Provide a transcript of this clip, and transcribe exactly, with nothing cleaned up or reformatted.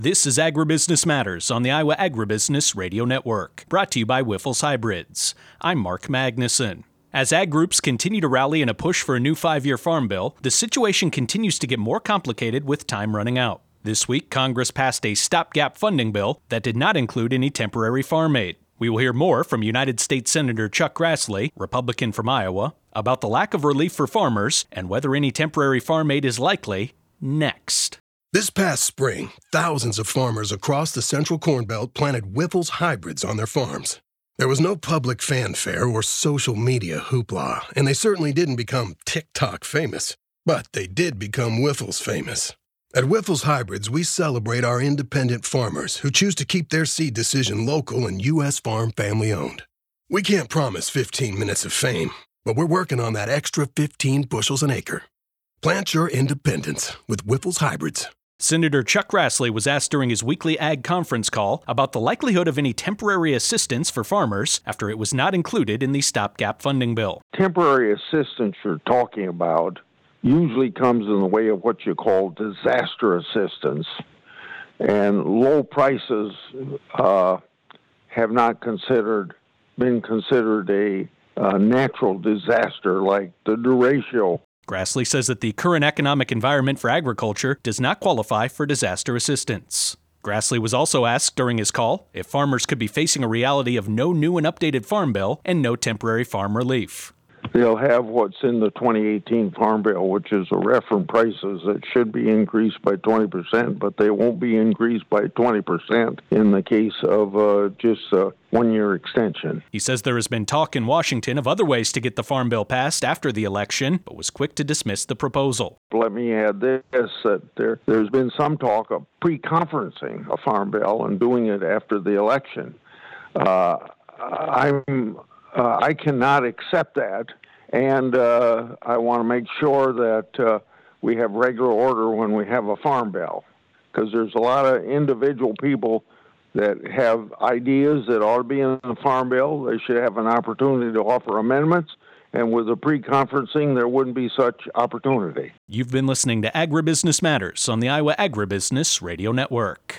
This is Agribusiness Matters on the Iowa Agribusiness Radio Network, brought to you by Wyffels Hybrids. I'm Mark Magnuson. As ag groups continue to rally in a push for a new five-year farm bill, the situation continues to get more complicated with time running out. This week, Congress passed a stopgap funding bill that did not include any temporary farm aid. We will hear more from United States Senator Chuck Grassley, Republican from Iowa, about the lack of relief for farmers and whether any temporary farm aid is likely next. This past spring, thousands of farmers across the Central Corn Belt planted Wyffels Hybrids on their farms. There was no public fanfare or social media hoopla, and they certainly didn't become TikTok famous. But they did become Wyffels famous. At Wyffels Hybrids, we celebrate our independent farmers who choose to keep their seed decision local and U S farm family-owned. We can't promise fifteen minutes of fame, but we're working on that extra fifteen bushels an acre. Plant your independence with Wyffels Hybrids. Senator Chuck Grassley was asked during his weekly ag conference call about the likelihood of any temporary assistance for farmers after it was not included in the stopgap funding bill. Temporary assistance you're talking about usually comes in the way of what you call disaster assistance. And low prices uh, have not considered been considered a uh, natural disaster like the derecho. Grassley says that the current economic environment for agriculture does not qualify for disaster assistance. Grassley was also asked during his call if farmers could be facing a reality of no new and updated farm bill and no temporary farm relief. They'll have what's in the twenty eighteen Farm Bill, which is a reference prices that should be increased by twenty percent, but they won't be increased by twenty percent in the case of uh, just a one-year extension. He says there has been talk in Washington of other ways to get the Farm Bill passed after the election, but was quick to dismiss the proposal. Let me add this, that there, there's been some talk of pre-conferencing a Farm Bill and doing it after the election. Uh, I'm, uh, I cannot accept that. And uh, I want to make sure that uh, we have regular order when we have a farm bill, because there's a lot of individual people that have ideas that ought to be in the farm bill. They should have an opportunity to offer amendments, and with the pre-conferencing, there wouldn't be such opportunity. You've been listening to Agribusiness Matters on the Iowa Agribusiness Radio Network.